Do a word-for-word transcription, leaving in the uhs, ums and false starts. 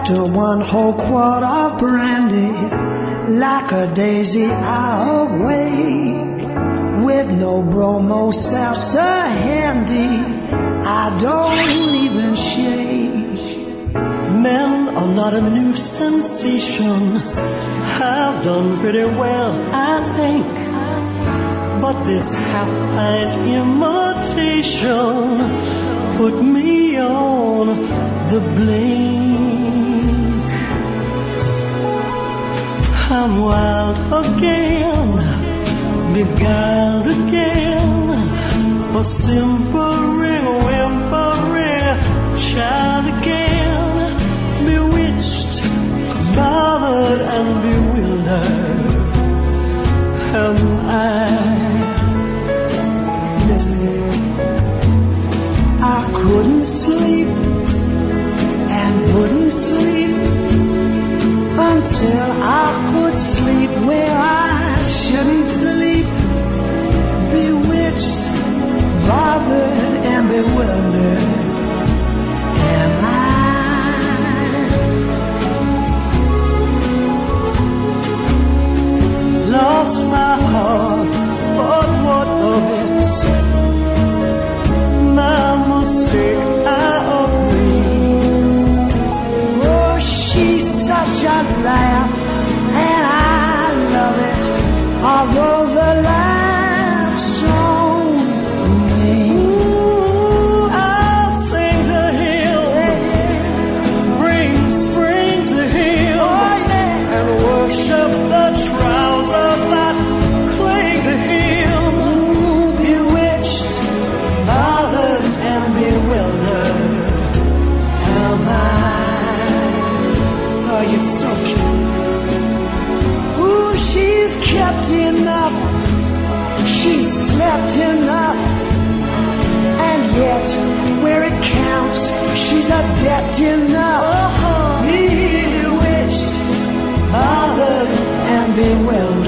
After one whole quart of brandy, like a daisy out of wake, with no bromo salsa handy, I don't even shake. Men are not a new sensation, have done pretty well, I think. But this half-pint imitation put me on the blink. I'm wild again, beguiled again, a simpering, whimpering child again, bewitched, bothered and bewildered am I. I couldn't sleep and wouldn't sleep until I could sleep where I shouldn't sleep. Bewitched, bothered and bewildered am I. Lost my heart, but what of it? My mistake, I agree. Oh, she's such a laugh, and I love it, although the laugh's on me. Ooh, I'll sing to him, bring spring to him, Oh, yeah. and worship the trousers that cling to him. Ooh, bewitched, Bothered and bewildered am I. oh, you're so cute. Ooh, she's kept enough, she's slept enough, and yet where it counts, she's adept enough. Bewitched, bothered and bewildered.